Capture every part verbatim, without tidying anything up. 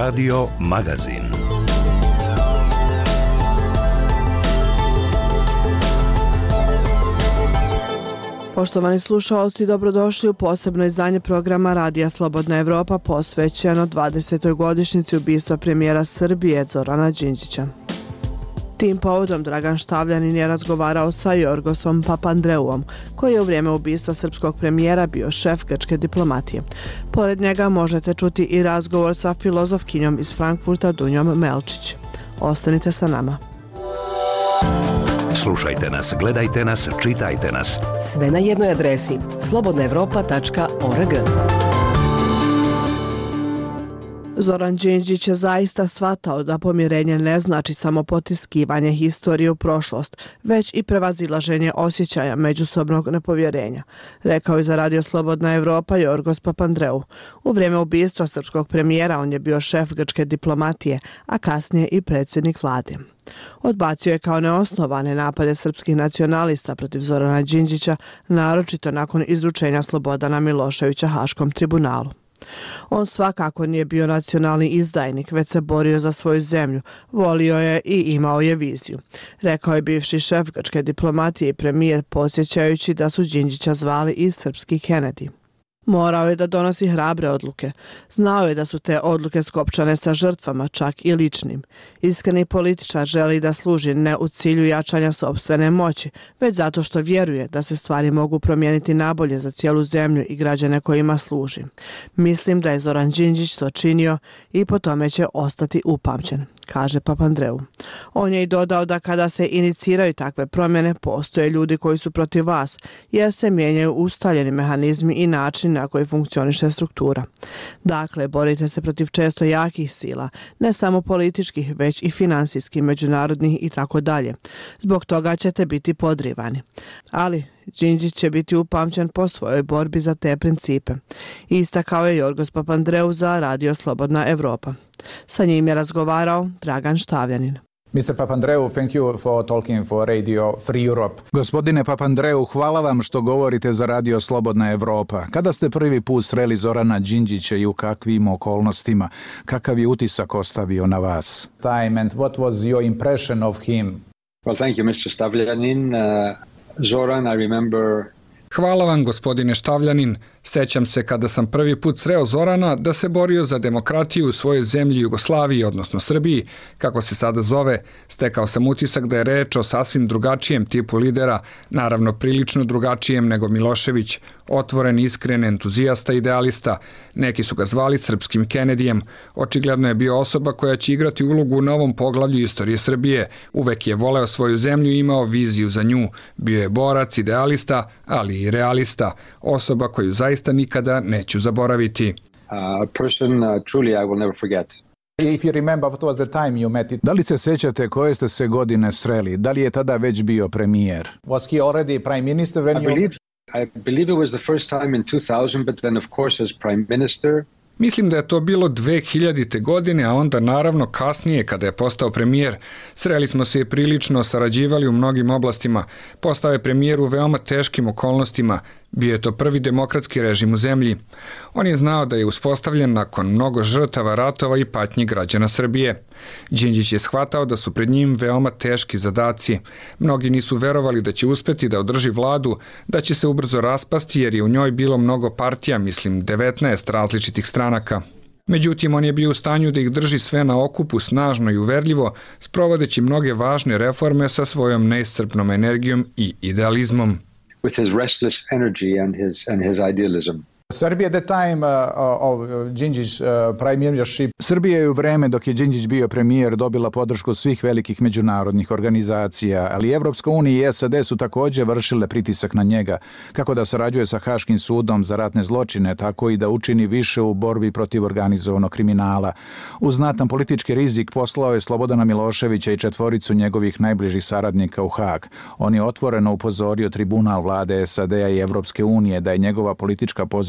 Radio Magazin. Poštovani slušaoci, dobrodošli u posebno izdanje programa Radija Slobodna Evropa posvećeno dvadesetoj godišnjici ubistva premijera Srbije Zorana Đinđića. Tim povodom Dragan Štavljanin je razgovarao sa Jorgosom Papandreouom, koji je u vrijeme ubistva srpskog premijera bio šef grčke diplomatije. Pored njega možete čuti i razgovor sa filozofkinjom iz Frankfurta Dunjom Melčić. Ostanite sa nama. Slušajte nas, gledajte nas, čitajte nas. Sve na jednoj adresi slobodna evropa tačka org. Zoran Đinđić je zaista shvatao da pomirenje ne znači samo potiskivanje historije u prošlost, već i prevazilaženje osjećaja međusobnog nepovjerenja, rekao je za Radio Slobodna Evropa Jorgos Papandreou. U vrijeme ubistva srpskog premijera on je bio šef grčke diplomatije, a kasnije i predsjednik vlade. Odbacio je kao neosnovane napade srpskih nacionalista protiv Zorana Đinđića, naročito nakon izručenja Slobodana Miloševića Haškom tribunalu. On svakako nije bio nacionalni izdajnik, već se borio za svoju zemlju, volio je i imao je viziju, rekao je bivši šef grčke diplomatije i premijer, podsjećajući da su Đinđića zvali i srpski Kennedy. Morao je da donosi hrabre odluke. Znao je da su te odluke skopčane sa žrtvama, čak i ličnim. Iskreni političar želi da služi ne u cilju jačanja sopstvene moći, već zato što vjeruje da se stvari mogu promijeniti nabolje za cijelu zemlju i građane kojima služi. Mislim da je Zoran Đinđić to činio i po tome će ostati upamćen, kaže Papandreou. On je i dodao da kada se iniciraju takve promjene, postoje ljudi koji su protiv vas, jer se mijenjaju ustaljeni mehanizmi i način na koji funkcioniše struktura. Dakle, borite se protiv često jakih sila, ne samo političkih, već i finansijskih, međunarodnih i tako dalje. Zbog toga ćete biti podrivani. Ali Đinđić će biti upamćen po svojoj borbi za te principe. Istakao je Jorgos Papandreou za Radio Slobodna Evropa. Sa njim je razgovarao Dragan Štavljanin. mister Papandreou, thank you for talking for Radio Free Europe. Gospodine Papandreou, hvala vam što govorite za Radio Slobodna Evropa. Kada ste prvi put sreli Zorana Đinđića i u kakvim okolnostima? Kakav je utisak ostavio na vas? Time and what was your impression of him? Well, thank you, mister Stavljanin. Uh, Zoran, I remember... Hvala vam, gospodine Štavljanin. Sećam se kada sam prvi put sreo Zorana da se borio za demokratiju u svojoj zemlji Jugoslaviji, odnosno Srbiji, kako se sada zove. Stekao sam utisak da je reč o sasvim drugačijem tipu lidera, naravno prilično drugačijem nego Milošević, otvoren, iskren, entuzijasta, idealista. Neki su ga zvali srpskim Kennedyjem. Očigledno je bio osoba koja će igrati ulogu u novom poglavlju istorije Srbije. Uvek je voleo svoju zemlju i imao viziju za nju. Bio je borac, idealista, ali i realista. Osoba koju zaista nikada neću zaboraviti. A person uh, truly I will never forget. If you remember what was the time you met it? Da li se sećate koje ste se godine sreli? Da li je tada već bio premijer? Was he already prime minister when I you... believe, I believe it was the first time in two thousand, but then of course as prime minister. Mislim da je to bilo dve hiljadite. godine, a onda naravno kasnije kada je postao premijer. Sreli smo se i prilično sarađivali u mnogim oblastima. Postao je premijer u veoma teškim okolnostima. Bio je to prvi demokratski režim u zemlji. On je znao da je uspostavljen nakon mnogo žrtava, ratova i patnji građana Srbije. Đinđić je shvatao da su pred njim veoma teški zadaci. Mnogi nisu verovali da će uspeti da održi vladu, da će se ubrzo raspasti jer je u njoj bilo mnogo partija, mislim devetnaest različitih stranaka. Međutim, on je bio u stanju da ih drži sve na okupu snažno i uverljivo, sprovodeći mnoge važne reforme sa svojom neiscrpnom energijom i idealizmom. With his restless energy and his and his idealism. Serbia at the time uh, of Đinđić uh, premiership. Srbija je u vreme dok je Đinđić bio premijer dobila podršku svih velikih međunarodnih organizacija, ali Evropska unija i S A D su također vršile pritisak na njega, kako da sarađuje sa Haškim sudom za ratne zločine, tako i da učini više u borbi protiv organizovanog kriminala. Uz znatan politički rizik poslao je Slobodana Miloševića i četvoricu njegovih najbližih saradnika u Hag. On je otvoreno upozorio tribunal vlade S A D-a i Evropske unije da je njegova politička pozicija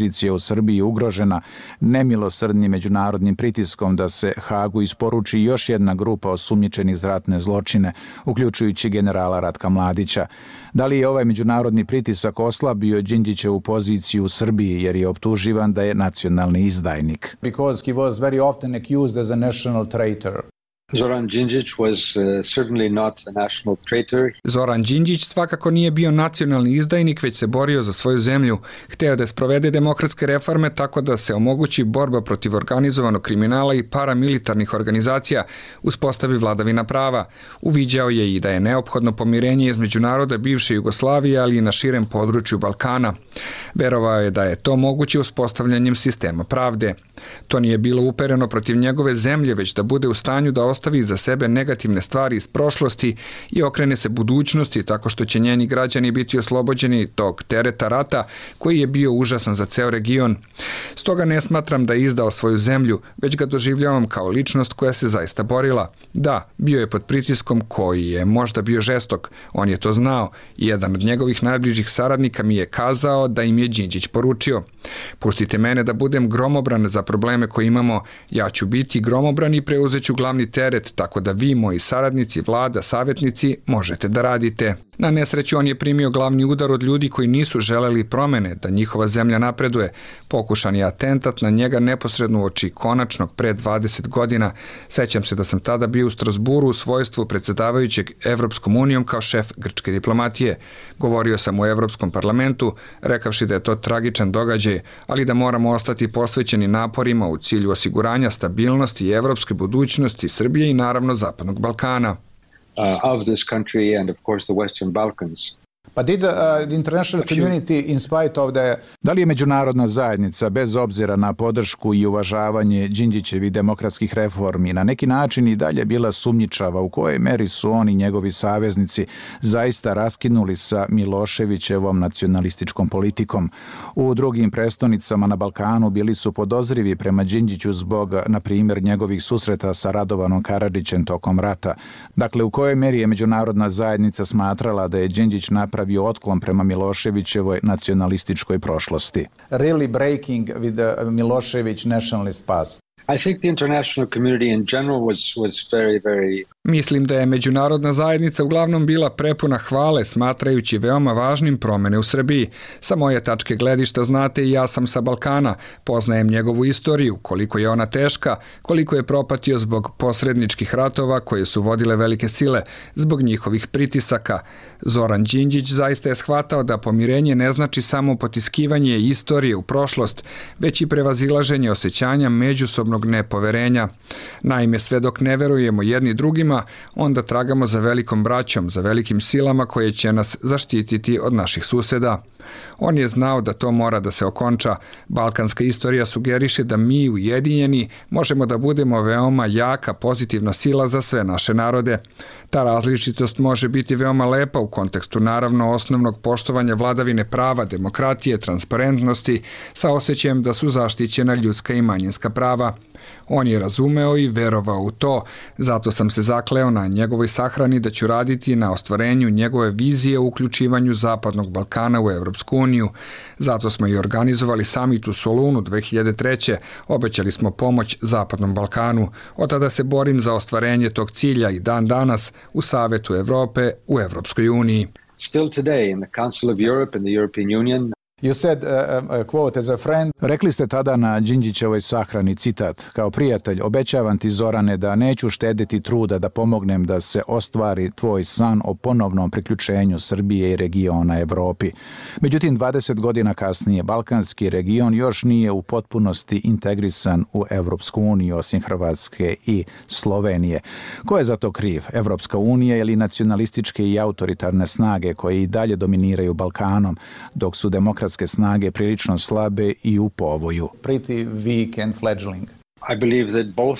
opozicija u Srbiji ugrožena nemilosrdnim međunarodnim pritiskom da se Hagu isporuči još jedna grupa osumnjičenih za ratne zločine, uključujući generala Ratka Mladića. Da li je ovaj međunarodni pritisak oslabio Đinđićevu poziciju u Srbiji jer je optuživan da je nacionalni izdajnik? Because he was very often accused as a national traitor. Zoran Đinđić was uh, certainly not a national traitor. Zoran Đinđić svakako nije bio nacionalni izdajnik, već se borio za svoju zemlju. Hteo da sprovede demokratske reforme tako da se omogući borba protiv organizovanog kriminala i paramilitarnih organizacija, uspostavi vladavina prava. Uviđao je i da je neophodno pomirenje između naroda bivše Jugoslavije, ali i na širem području Balkana. Verovao je da je to moguće uspostavljanjem sistema pravde. To nije bilo upereno protiv njegove zemlje, već da bude u stanju da ostavi za sebe negativne stvari iz prošlosti i okrene se budućnosti tako što će njeni građani biti oslobođeni tog tereta rata koji je bio užasan za ceo region. Stoga ne smatram da je izdao svoju zemlju, već ga doživljavam kao ličnost koja se zaista borila. Da, bio je pod pritiskom koji je možda bio žestok, on je to znao i jedan od njegovih najbližih saradnika mi je kazao da im je Đinđić poručio: pustite mene da budem gromobran za probleme koje imamo, ja ću biti gromobran i preuzeću glavni teret, tako da vi, moji saradnici, vlada, savjetnici, možete da radite. Na nesreću on je primio glavni udar od ljudi koji nisu želeli promene, da njihova zemlja napreduje. Pokušan je atentat na njega neposredno uoči konačnog pre dvadeset godina. Sećam se da sam tada bio u Strasburu u svojstvu predsjedavajućeg Evropskom unijom kao šef grčke diplomatije. Govorio sam u Evropskom parlamentu, rekavši da je to tragičan događaj, ali da moramo ostati posvećeni naporima u cilju osiguranja stabilnosti i evropske budućnosti Srbije i naravno Zapadnog Balkana. Uh, of this country and of course the Western Balkans. But did uh, the international community, in spite of the... Da li je međunarodna zajednica, bez obzira na podršku i uvažavanje Đinđićevih demokratskih reformi, na neki način i dalje bila sumnjičava u kojoj meri su oni, njegovi saveznici, zaista raskinuli sa Miloševićevom nacionalističkom politikom? U drugim prestonicama na Balkanu bili su podozrivi prema Đinđiću zbog, na primjer, njegovih susreta sa Radovanom Karadžićem tokom rata. Dakle, u kojoj meri je međunarodna zajednica smatrala da je Đinđić napravio otklon prema Miloševićevoj nacionalističkoj prošlosti? Really breaking with the Milošević nationalist past. I think the international community in general was was very very Mislim da je međunarodna zajednica uglavnom bila prepuna hvale, smatrajući veoma važnim promene u Srbiji. Sa moje tačke gledišta znate i ja sam sa Balkana, poznajem njegovu istoriju, koliko je ona teška, koliko je propatio zbog posredničkih ratova koje su vodile velike sile, zbog njihovih pritisaka. Zoran Đinđić zaista je shvatao da pomirenje ne znači samo potiskivanje istorije u prošlost, već i prevazilaženje osjećanja međusobnog nepoverenja. Naime, sve dok ne verujemo jedni drugima, onda tragamo za velikom braćom, za velikim silama koje će nas zaštititi od naših suseda. On je znao da to mora da se okonča. Balkanska istorija sugeriše da mi, ujedinjeni, možemo da budemo veoma jaka, pozitivna sila za sve naše narode. Ta različitost može biti veoma lepa u kontekstu naravno osnovnog poštovanja vladavine prava, demokratije, transparentnosti, sa osjećajem da su zaštićena ljudska i manjinska prava. On je razumeo i verovao u to, zato sam se zakleo na njegovoj sahrani da ću raditi na ostvarenju njegove vizije o uključivanju Zapadnog Balkana u Evropsku uniju. Zato smo i organizovali samit u Solunu dve hiljade treće. Obećali smo pomoć Zapadnom Balkanu. Od tada se borim za ostvarenje tog cilja i dan danas u Savetu Evrope u Evropskoj uniji. Still today in the Council of Europe and the European Union. You said, uh, uh, quote, as a friend... Rekli ste tada na Đinđićevoj sahrani, citat: kao prijatelj, obećavam ti, Zorane, da neću štediti truda da pomognem da se ostvari tvoj san o ponovnom priključenju Srbije i regiona Evropi. Međutim, dvadeset godina kasnije, balkanski region još nije u potpunosti integrisan u Evropsku uniju, osim Hrvatske i Slovenije. Ko je za to kriv? Evropska unija ili nacionalističke i autoritarne snage koje i dalje dominiraju Balkanom, dok su demokratske snage prilično slabe i u povoju? Pretty weak and fledgling. I believe that both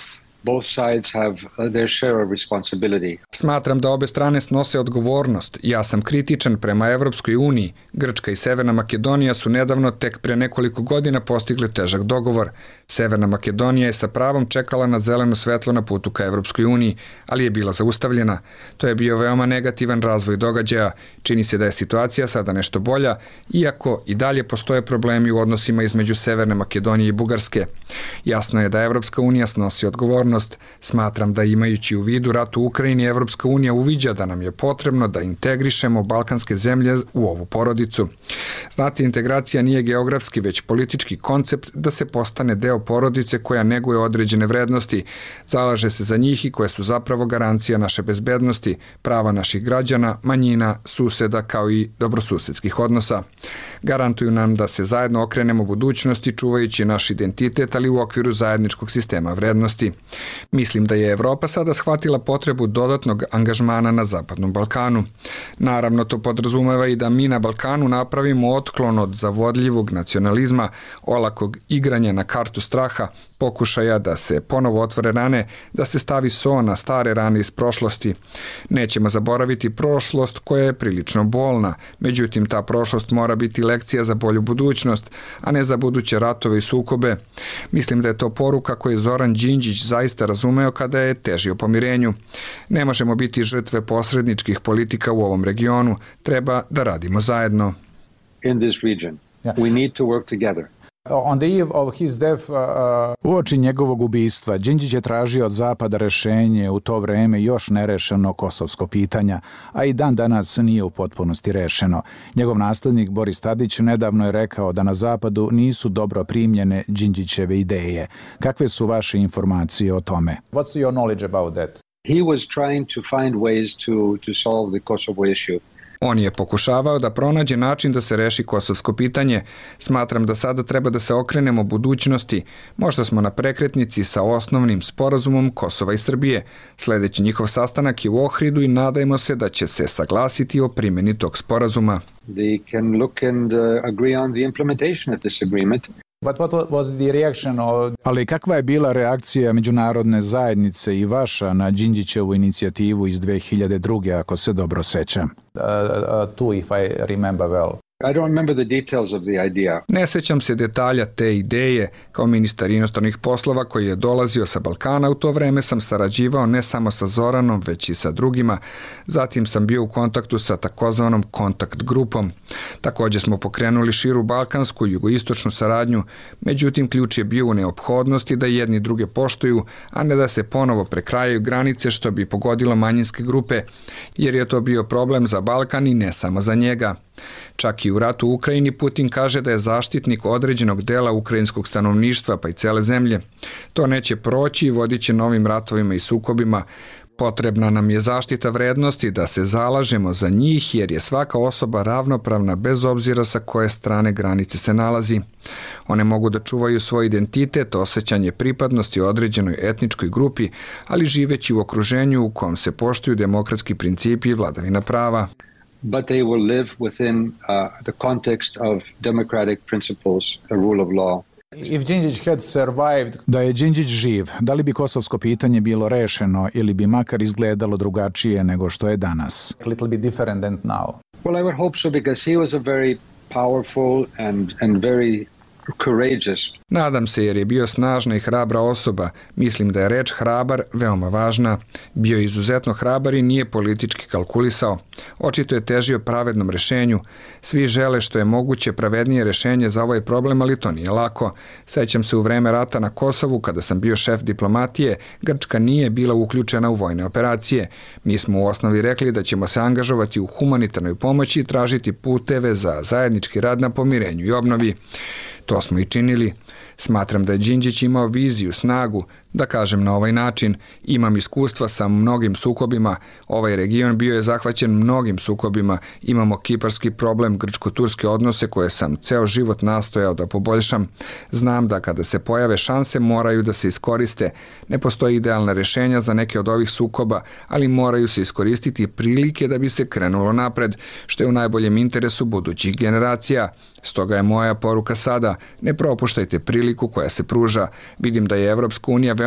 Both sides have their share of responsibility. Smatram da obe strane snose odgovornost. Ja sam kritičan prema Evropskoj uniji. Grčka i Severna Makedonija su nedavno tek pre nekoliko godina postigli težak dogovor. Severna Makedonija je sa pravom čekala na zeleno svetlo na putu ka Evropskoj uniji, ali je bila zaustavljena. To je bio veoma negativan razvoj događaja. Čini se da je situacija sada nešto bolja, iako i dalje postoje problemi u odnosima između Severne Makedonije i Bugarske. Jasno je da Evropska unija snosi odgovornost. Smatram da imajući u vidu rat u Ukrajini, Evropska unija uviđa da nam je potrebno da integrišemo balkanske zemlje u ovu porodicu. Znate, integracija nije geografski, već politički koncept da se postane deo porodice koja neguje određene vrednosti, zalaže se za njih i koje su zapravo garancija naše bezbednosti, prava naših građana, manjina, suseda kao i dobrosusedskih odnosa. Garantuju nam da se zajedno okrenemo budućnosti čuvajući naš identitet, ali u okviru zajedničkog sistema vrednosti. Mislim da je Evropa sada shvatila potrebu dodatnog angažmana na Zapadnom Balkanu. Naravno, to podrazumeva i da mi na Balkanu napravimo otklon od zavodljivog nacionalizma, olakog igranja na kartu straha, pokušaja da se ponovo otvore rane, da se stavi so na stare rane iz prošlosti. Nećemo zaboraviti prošlost koja je prilično bolna, međutim ta prošlost mora biti lekcija za bolju budućnost, a ne za buduće ratove i sukobe. Mislim da je to poruka koju je Zoran Đinđić zaista razumeo kada je težio pomirenju. Ne možemo biti žrtve posredničkih politika u ovom regionu, treba da radimo zajedno. In this region, we need to work together. On the eve of his death, uh, Uoči njegovog ubistva, Đinđić je tražio od Zapada rešenje u to vreme još nerešeno kosovsko pitanja, a i dan danas nije u potpunosti rešeno. Njegov naslednik Boris Tadić nedavno je rekao da na Zapadu nisu dobro primljene Đinđićeve ideje. Kakve su vaše informacije o tome? what's your knowledge about that? He was trying to find ways to, to solve the Kosovo issue. On je pokušavao da pronađe način da se reši kosovsko pitanje. Smatram da sada treba da se okrenemo budućnosti. Možda smo na prekretnici sa osnovnim sporazumom Kosova i Srbije. Sledeći njihov sastanak je u Ohridu i nadajmo se da će se saglasiti o primjeni tog sporazuma. They can look and uh, agree on the implementation of this agreement. But what was the reaction of... Ali kakva je bila reakcija međunarodne zajednice i vaša na Đinđićevu inicijativu iz dve hiljade druge. ako se dobro sećam? Uh, uh, two, if I remember well. I don't remember the details of the idea. Ne sećam se detalja te ideje. Kao ministar inostranih poslova koji je dolazio sa Balkana, u to vreme sam sarađivao ne samo sa Zoranom, već i sa drugima. Zatim sam bio u kontaktu sa takozvanom kontakt grupom. Također smo pokrenuli širu balkansku i jugoistočnu saradnju, međutim ključ je bio u neophodnosti da jedni druge poštuju, a ne da se ponovo prekrajaju granice što bi pogodilo manjinske grupe, jer je to bio problem za Balkan i ne samo za njega. Čak i u ratu u Ukrajini Putin kaže da je zaštitnik određenog dela ukrajinskog stanovništva pa i cele zemlje. To neće proći i vodit će novim ratovima i sukobima. Potrebna nam je zaštita vrednosti da se zalažemo za njih jer je svaka osoba ravnopravna bez obzira sa koje strane granice se nalazi. One mogu da čuvaju svoj identitet, osjećanje pripadnosti određenoj etničkoj grupi, ali živeći u okruženju u kom se poštuju demokratski principi i vladavina prava. But they will live within uh, the context of democratic principles, the rule of law. If Đinđić had survived... Da je Đinđić živ, da li bi kosovsko pitanje bilo rešeno ili bi makar izgledalo drugačije nego što je danas? a little bit different than now. Well, I would hope so because he was a very powerful and, and very courageous. Nadam se jer je bio snažna i hrabra osoba. Mislim da je reč hrabar veoma važna. Bio je izuzetno hrabar i nije politički kalkulisao. Očito je težio pravednom rešenju. Svi žele što je moguće pravednije rešenje za ovaj problem, ali to nije lako. Sećam se u vreme rata na Kosovu, kada sam bio šef diplomatije, Grčka nije bila uključena u vojne operacije. Mi smo u osnovi rekli da ćemo se angažovati u humanitarnoj pomoći i tražiti puteve za zajednički rad na pomirenju i obnovi. To smo i činili. Smatram da je Đinđić imao viziju, snagu, da kažem na ovaj način, imam iskustva sa mnogim sukobima, ovaj region bio je zahvaćen mnogim sukobima, imamo kiparski problem, grčko-turske odnose koje sam ceo život nastojao da poboljšam. Znam da kada se pojave šanse moraju da se iskoriste. Ne postoji idealna rešenja za neke od ovih sukoba, ali moraju se iskoristiti prilike da bi se krenulo napred, što je u najboljem interesu budućih generacija. Stoga je moja poruka sada, ne propuštajte priliku koja se pruža. Vidim da je Evropska unija veoma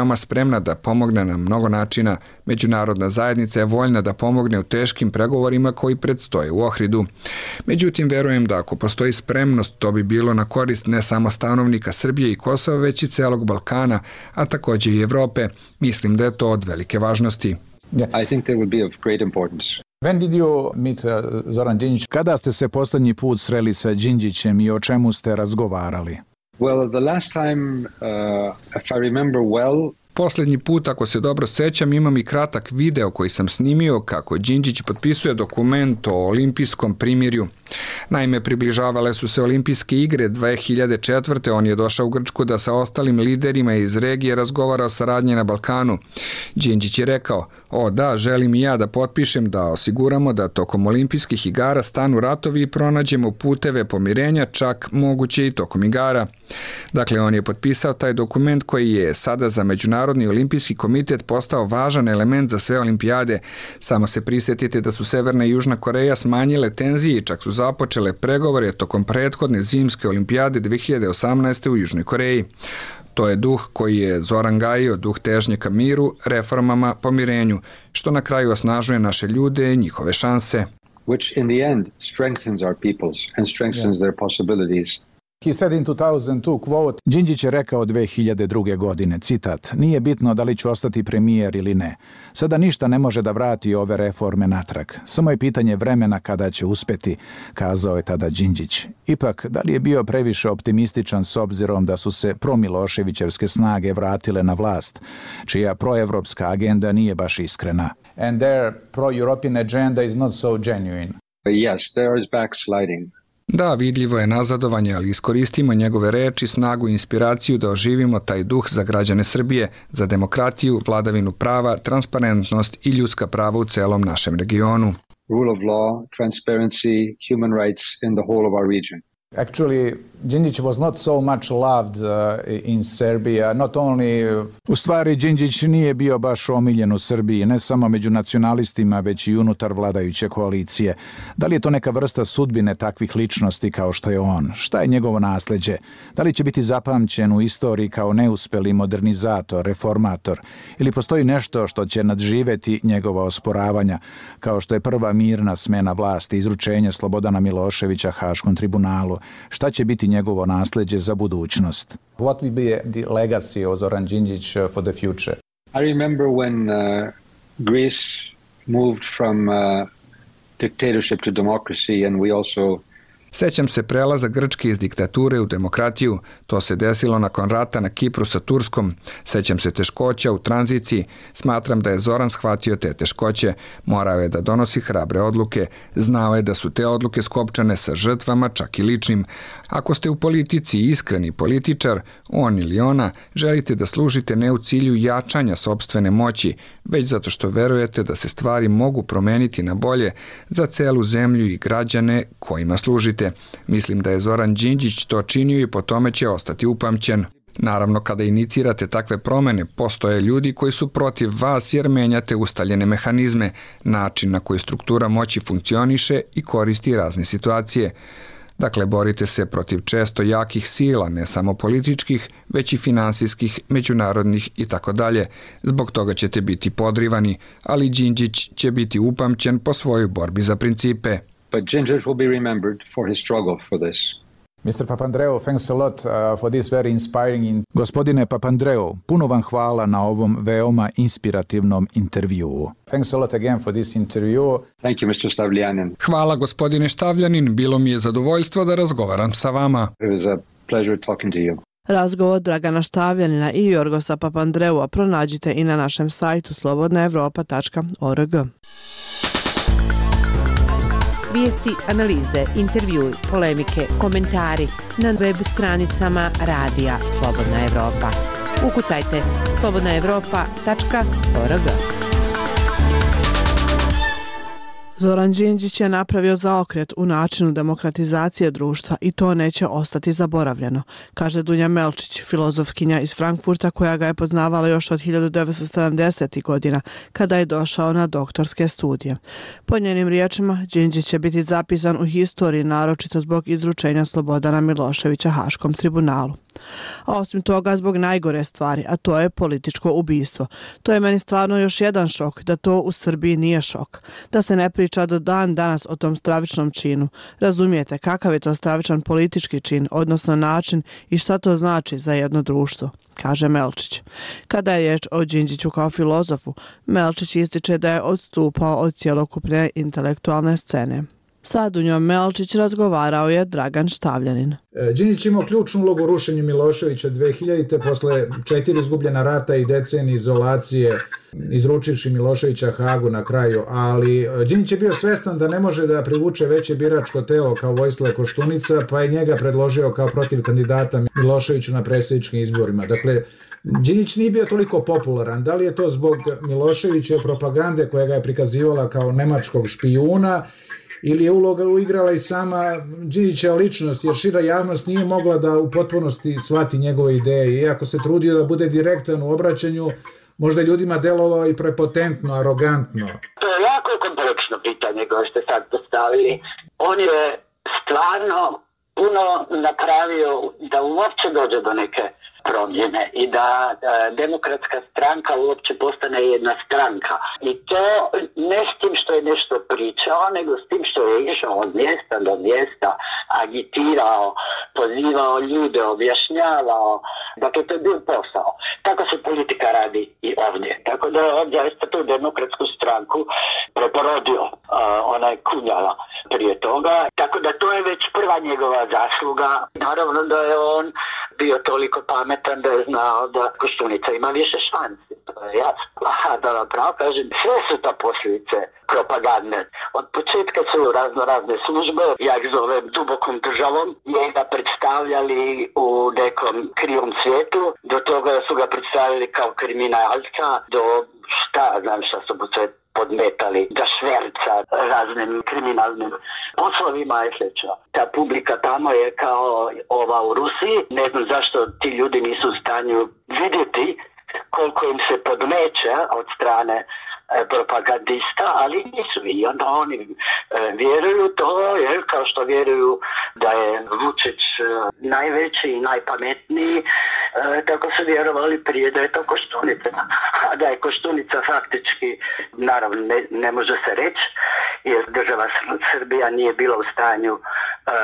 veoma spremna da pomogne na mnogo načina. Međunarodna zajednica je voljna da pomogne u teškim pregovorima koji predstoje u Ohridu. Međutim, verujem da ako postoji spremnost, to bi bilo na korist ne samo stanovnika Srbije i Kosova, već i celog Balkana, a također i Evrope. Mislim da je to od velike važnosti. I think that would be of great importance. When did you meet uh, Zoran Đinđić? Kada ste se posljednji put sreli sa Đinđićem i o čemu ste razgovarali? Well, the last time, uh, if I remember well, Posljednji put, ako se dobro sećam, imam i kratak video koji sam snimio kako Đinđić potpisuje dokument o olimpijskom primirju. Naime, približavale su se olimpijske igre dve hiljade četvrte. On je došao u Grčku da sa ostalim liderima iz regije razgovara o saradnji na Balkanu. Đinđić je rekao, o da, želim i ja da potpišem da osiguramo da tokom olimpijskih igara stanu ratovi i pronađemo puteve pomirenja, čak moguće i tokom igara. Dakle, on je potpisao taj dokument koji je sada za Međunarodni olimpijski komitet postao važan element za sve olimpijade. Samo se prisjetite da su Severna i Južna Koreja smanjile tenzije i čak su započele pregovore tokom prethodne zimske olimpijade dve hiljade osamnaeste. u Južnoj Koreji. To je duh koji je Zoran gajio, duh težnje ka miru, reformama, pomirenju, što na kraju osnažuje naše ljude i njihove šanse. which in the end strengthens our peoples and strengthens yeah. their possibilities. He said in two thousand two, quote, Đinđić je rekao dve hiljade druge. godine, citat, nije bitno da li ću ostati premijer ili ne. Sada ništa ne može da vrati ove reforme natrag. Samo je pitanje vremena kada će uspeti, kazao je tada Đinđić. Ipak, da li je bio previše optimističan s obzirom da su se promiloševićevske snage vratile na vlast, čija proevropska agenda nije baš iskrena? And their pro-European agenda is not so genuine. Yes, there is backsliding. Da, vidljivo je nazadovanje, ali iskoristimo njegove reči, snagu i inspiraciju da oživimo taj duh za građane Srbije, za demokratiju, vladavinu prava, transparentnost i ljudska prava u celom našem regionu. Rule of law, transparency, human rights in the whole of our region. Actually, Đinđić was not so much loved uh, in Serbia, not only... U stvari, Đinđić nije bio baš omiljen u Srbiji, ne samo među nacionalistima, već i unutar vladajuće koalicije. Da li je to neka vrsta sudbine takvih ličnosti kao što je on? Šta je njegovo nasleđe? Da li će biti zapamćen u istoriji kao neuspeli modernizator, reformator? Ili postoji nešto što će nadživeti njegova osporavanja, kao što je prva mirna smena vlasti, izručenje Slobodana Miloševića Haškom tribunalu? Šta će biti njegovo nasleđe za budućnost? What will be the legacy of Zoran Đinđić for the future? I remember when uh, Greece moved from uh, dictatorship to democracy, and we also Sećam se prelaza Grčke iz diktature u demokratiju. To se desilo nakon rata na Kipru sa Turskom. Sećam se teškoća u tranziciji. Smatram da je Zoran shvatio te teškoće. Morao je da donosi hrabre odluke. Znao je da su te odluke skopčane sa žrtvama, čak i ličnim. Ako ste u politici iskreni političar, on ili ona, želite da služite ne u cilju jačanja sopstvene moći, već zato što verujete da se stvari mogu promeniti na bolje za celu zemlju i građane kojima služite. Mislim da je Zoran Đinđić to činio i po tome će ostati upamćen. Naravno, kada inicirate takve promene, postoje ljudi koji su protiv vas jer menjate ustaljene mehanizme, način na koji struktura moći funkcioniše i koristi razne situacije. Dakle, borite se protiv često jakih sila, ne samo političkih, već i finansijskih, međunarodnih i tako dalje. Zbog toga ćete biti podrivani, ali Đinđić će biti upamćen po svojoj borbi za principe. But Đinđić will be remembered for his struggle for this. mister Papandreou, thanks a lot uh, for this very inspiring in... Gospodine Papandreou, puno vam hvala na ovom veoma inspirativnom intervjuu. Thanks a lot again for this interview. Thank you, mister Stavljanin. Hvala, gospodine Štavljanin. Bilo mi je zadovoljstvo da razgovaram sa vama. It was a pleasure talking to you. Razgovor Dragana Štavljanina i Jorgosa Papandreua pronađite i na našem sajtu slobodna evropa tačka org. Vijesti, analize, intervjui, polemike, komentari na web stranicama Radija Slobodna Evropa. Ukucajte slobodna evropa tačka org. Zoran Đinđić je napravio zaokret u načinu demokratizacije društva i to neće ostati zaboravljeno, kaže Dunja Melčić, filozofkinja iz Frankfurta koja ga je poznavala još od hiljadu devetsto sedamdesetih. godina kada je došao na doktorske studije. Po njenim riječima, Đinđić će biti zapisan u historiji naročito zbog izručenja Slobodana Miloševića Haškom tribunalu. A osim toga zbog najgore stvari, a to je političko ubistvo. To je meni stvarno još jedan šok, da to u Srbiji nije šok. Da se ne priča do dan danas o tom stravičnom činu. Razumijete kakav je to stravičan politički čin, odnosno način i šta to znači za jedno društvo, kaže Melčić. Kada je riječ o Đinđiću kao filozofu, Melčić ističe da je odstupao od cjelokupne intelektualne scene. Sa Dunjom Melčić razgovarao je Dragan Štavljanin. Đinđić imao ključnu ulogu u rušenju Miloševića dve hiljadite. posle četiri izgubljena rata i decenije izolacije, izručivši Miloševića Hagu na kraju, ali Đinđić je bio svestan da ne može da privuče veće biračko telo kao Vojislav Koštunica, pa je njega predložio kao protiv kandidata Miloševiću na predsjedničkim izborima. Dakle, Đinđić nije bio toliko popularan. Da li je to zbog Miloševićeve propagande koja ga je prikazivala kao nemačkog špijuna, ili je uloga uigrala i sama Đinđićeva ličnost, jer šira javnost nije mogla da u potpunosti shvati njegove ideje. Iako se trudio da bude direktan u obraćanju, možda ljudima delovao i prepotentno, arogantno. To je jako kompleksno pitanje koje ste sad postavili. On je stvarno puno napravio da uopće dođe do neke promjene i da e, demokratska stranka uopće postane jedna stranka. I to ne s tim što je nešto pričao, nego s tim što je išao od mjesta do mjesta, agitirao, pozivao ljude, objašnjavao. Dakle, to je bio posao. Tako se politika radi i ovdje. Tako da je ovdje zaista tu demokratsku stranku preporodio uh, onaj Kunjala prije toga. Tako da to je već prva njegova zasluga. Naravno da je on bio toliko pametan da je znao da Koštunica ima više šansi. To je jasno. A da vam pravo kažem, sve su to posljedice propagandne. Od početka su razno razne službe, ja ih zovem dubokom državom, njega predstavljali u nekom krivom svijetu, do toga su ga predstavili kao kriminalca, do šta, znam šta su mu sve podmetali, da šverca raznim kriminalnim poslovima i slično. Ta publika tamo je kao ova u Rusiji, ne znam zašto ti ljudi nisu u stanju vidjeti koliko im se podmeće od strane propagandista, ali nisu i onda oni e, vjeruju to, jer kao što vjeruju da je Vučić e, najveći i najpametniji, e, tako su vjerovali prije da je to Koštunica. A da je Koštunica faktički, naravno ne, ne može se reći, jer država Srbija nije bila u stanju e,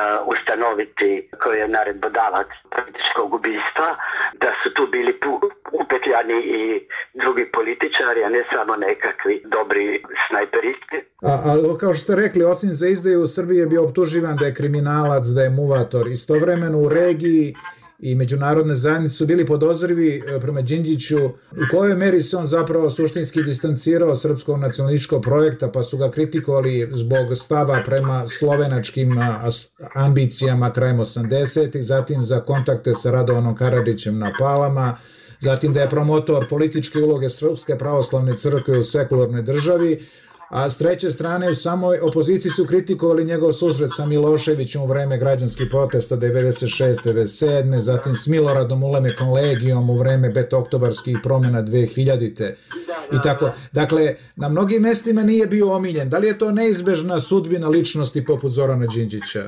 ustanoviti koji je naredbodavac političkog ubistva, da su tu bili upetljani i drugi političari, a ne samo nekakvi dobri snajperisti. A, a kao što ste rekli, osim za izdaju u Srbiji je bio optuživan da je kriminalac, da je muvator. Istovremeno u regiji i međunarodne zajednice su bili podozrivi prema Đinđiću u kojoj meri se on zapravo suštinski distancirao srpskog nacionalističkog projekta, pa su ga kritikovali zbog stava prema slovenačkim ambicijama krajem osamdesetih, zatim za kontakte sa Radovanom Karadžićem na Palama, zatim da je promotor političke uloge Srpske pravoslavne crkve u sekularnoj državi, a s treće strane u samoj opoziciji su kritikovali njegov susret sa Miloševićem u vreme građanskih protesta devedeset šeste devedeset sedme, zatim s Miloradom Ulemekom Legijom u vreme petooktobarskih promjena dve hiljadite. I tako. Dakle, na mnogim mestima nije bio omiljen. Da li je to neizbežna sudbina ličnosti poput Zorana Đinđića?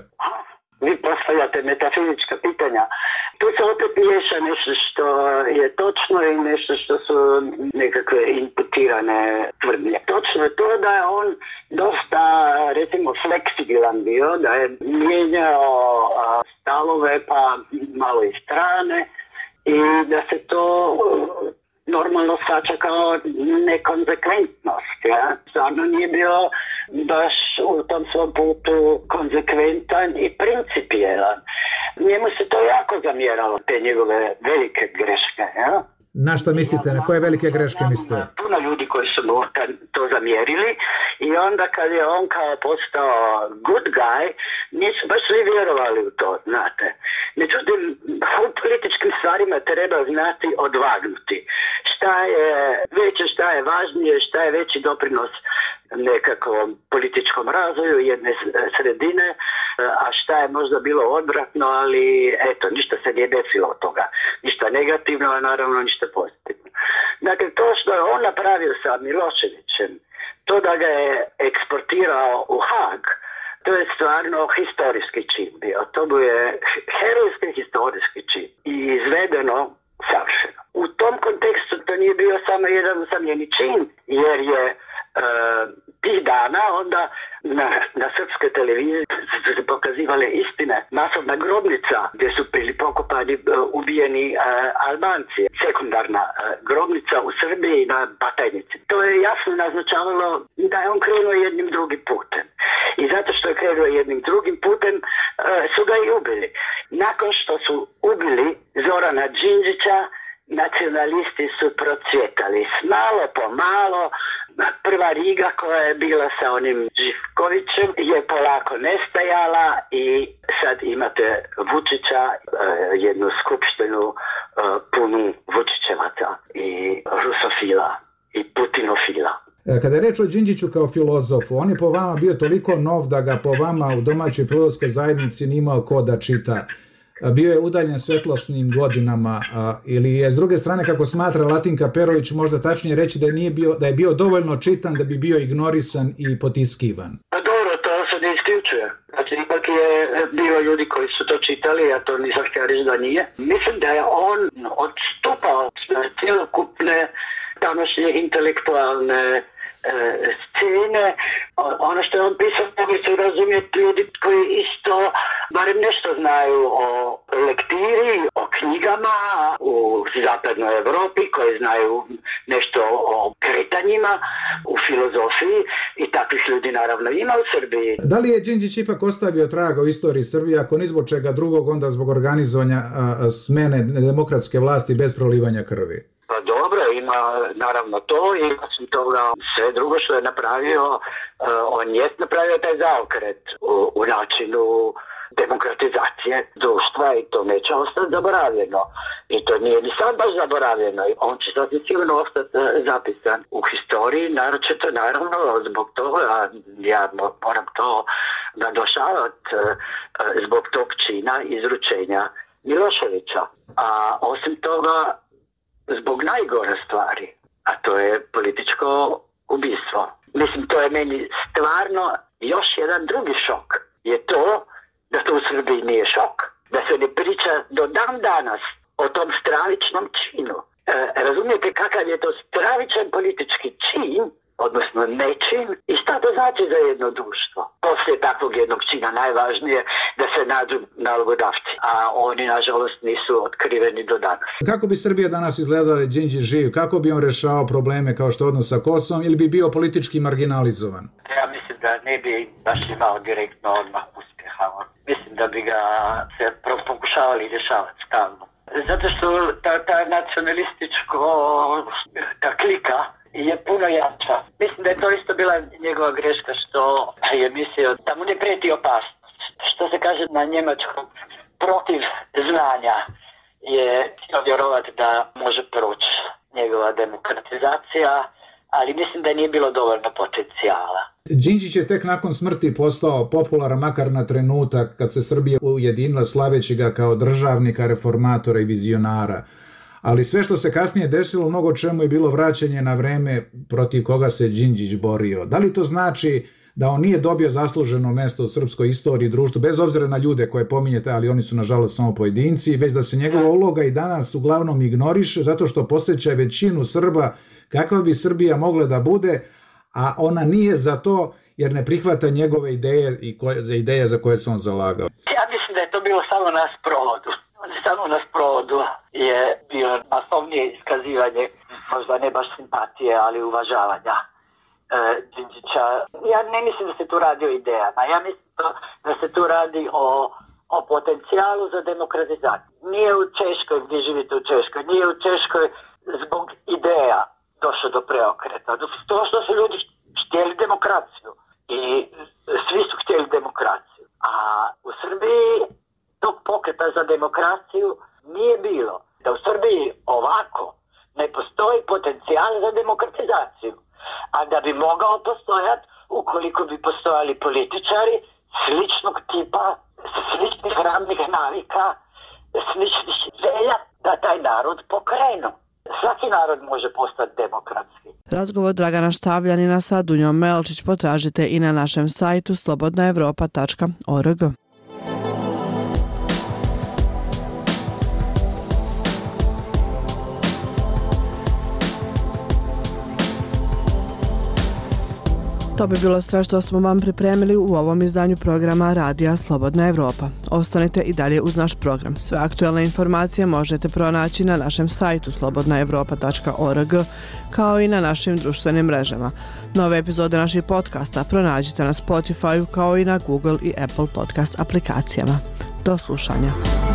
Vi postavljate metafizička pitanja. Tu se opet miješa nešto što je točno i nešto što su nekakve imputirane tvrdnje. Točno je to da je on dosta, recimo, fleksibilan bio, da je mijenjao stavove pa malo i strane i da se to normalno sača kao nekonzekventnost. Ja? Stvarno nije bio baš u tom svom putu konzekventan i principijelan. Njemu se to jako zamjeralo, te njegove velike greške. Ja? Na šta mislite? Na koje velike greške mislite? Puno ljudi koji su mu to zamjerili i onda kad je on kao postao good guy, nisu baš svi vjerovali u to, znate. Međutim, u političkim stvarima treba znati odvagnuti. Šta je veće, šta je važnije, šta je veći doprinos nekakvom političkom razvoju jedne sredine, a šta je možda bilo odvratno, ali eto, ništa se nije desilo od toga. Ništa negativno, a naravno ništa pozitivno. Dakle, to što je on napravio sa Miloševićem, to da ga je eksportirao u Hag, To je stvarno historijski čin bio. To mu je herojski historijski čin i izvedeno savršeno. U tom kontekstu to nije bio samo jedan usamljeni čin, jer je e, tih dana onda na, na srpskoj televiziji su se pokazivale istine. Masovna grobnica gdje su bili pokopani uh, ubijeni uh, Albanci. Sekundarna uh, grobnica u Srbiji na Batajnici. To je jasno naznačavalo da je on krenuo jednim drugim putem. I zato što je krenuo jednim drugim putem uh, su ga i ubili. Nakon što su ubili Zorana Đinđića, nacionalisti su procvjetali. Malo po malo, prva Riga koja je bila sa onim Živkovićem je polako nestajala i sad imate Vučića, jednu skupštinu punu Vučićevaca i rusofila i putinofila. Kada je reč o Đinđiću kao filozofu, on je po vama bio toliko nov da ga po vama u domaćoj filozofskoj zajednici nije imao ko da čita. Bio je udaljen svetlosnim godinama, a, ili je s druge strane, kako smatra Latinka Perović, možda tačnije reći da je, nije bio, da je bio dovoljno čitan da bi bio ignorisan i potiskivan? Pa dobro, to se ne isključuje. Znači, ipak je bilo ljudi koji su to čitali, a to nisam htio reći da nije. Mislim da je on odstupao na cjelokupne današnje intelektualne E, scene. Ono što je on pisao mogli su razumjeti ljudi koji isto barem nešto znaju o lektiri, o knjigama u zapadnoj Europi, koji znaju nešto o kretanjima u filozofiji i takvih ljudi naravno ima u Srbiji. Da li je Đinđić ipak ostavio traga u istoriji Srbije, ako ni zbog čega drugog, onda zbog organizovanja a, a, smene demokratske vlasti bez prolivanja krvi? Pa dobro, ima naravno to i osim toga sve drugo što je napravio, uh, on je napravio taj zaokret u, u načinu demokratizacije društva i to neće ostati zaboravljeno. I to nije ni sad baš zaboravljeno. On će sad sigurno ostati zapisan u historiji, naročito naravno zbog toga, a ja moram to naglašavati, zbog tog čina izručenja Miloševića. A osim toga, zbog najgore stvari, a to je političko ubistvo. Mislim, to je meni stvarno još jedan drugi šok. Je to da to u Srbiji nije šok. Da se ne priča do dan danas o tom stravičnom činu. E, razumijete kakav je to stravičan politički čin, odnosno nečin, i šta to znači za jedno društvo? Poslije takvog jednog čina najvažnije da se nađu nalogodavci, a oni nažalost nisu otkriveni do danas. Kako bi Srbija danas izgledala Đinđić živ? Kako bi on rešao probleme kao što je odnos sa Kosovom ili bi bio politički marginalizovan? Ja mislim da ne bi baš imao direktno odmah uspjeha. Mislim da bi ga se pokušavali rješavati stalno. Zato što ta, ta nacionalističko, ta klika je puno jača. Mislim da je to isto bila njegova greška što je mislio da mu ne prijeti opasnost. Što se kaže na njemačkom, protiv znanja je htio vjerovati da može proći njegova demokratizacija, ali mislim da nije bilo dovoljno potencijala. Đinđić je tek nakon smrti postao popularan makar na trenutak kad se Srbija ujedinila slaveći ga kao državnika, reformatora i vizionara. Ali sve što se kasnije desilo, mnogo čemu je bilo vraćanje na vreme protiv koga se Đinđić borio. Da li to znači da on nije dobio zasluženo mesto u srpskoj istoriji i društvu, bez obzira na ljude koje pominjete, ali oni su nažalost samo pojedinci, već da se njegova uloga i danas uglavnom ignoriše zato što posjeća većinu Srba kakva bi Srbija mogla da bude, a ona nije za to jer ne prihvata njegove ideje i koje, za ideje za koje se on zalagao? Ja mislim da je to bilo samo na sprovodu. Samo na sprovodu je bilo masovnije iskazivanje, možda ne baš simpatije, ali uvažavanja Đinđića. E, ja ne mislim da se tu radi o idejama, ja mislim da se tu radi o, o potencijalu za demokratizaciju. Nije u Češkoj, gdje živite u Češkoj, nije u Češkoj zbog ideja došlo do preokreta. To što su ljudi htjeli demokraciju i svi su htjeli demokraciju. A u Srbiji tog pokreta za demokraciju nije bilo. Da u Srbiji ovako ne postoji potencijal za demokratizaciju. A da bi mogao postojati ukoliko bi postojali političari sličnog tipa, sličnih radnih navika, sličnih želja da taj narod pokrenu. Svaki narod može postati demokratski. Razgovor Dragana Štavljanina sa Dunjom Melčić potražite i na našem sajtu slobodna evropa tačka org. To bi bilo sve što smo vam pripremili u ovom izdanju programa Radija Slobodna Evropa. Ostanite i dalje uz naš program. Sve aktuelne informacije možete pronaći na našem sajtu slobodna evropa tačka org kao i na našim društvenim mrežama. Nove epizode naših podcasta pronađite na Spotify kao i na Google i Apple podcast aplikacijama. Do slušanja.